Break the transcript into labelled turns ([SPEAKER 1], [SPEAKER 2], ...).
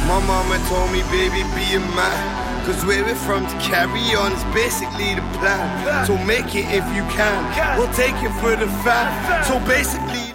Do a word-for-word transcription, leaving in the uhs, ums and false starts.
[SPEAKER 1] My mama told me, baby, be a man, cause where we're from to carry on is basically the plan. So make it if you can, we'll take it for the fan. So basically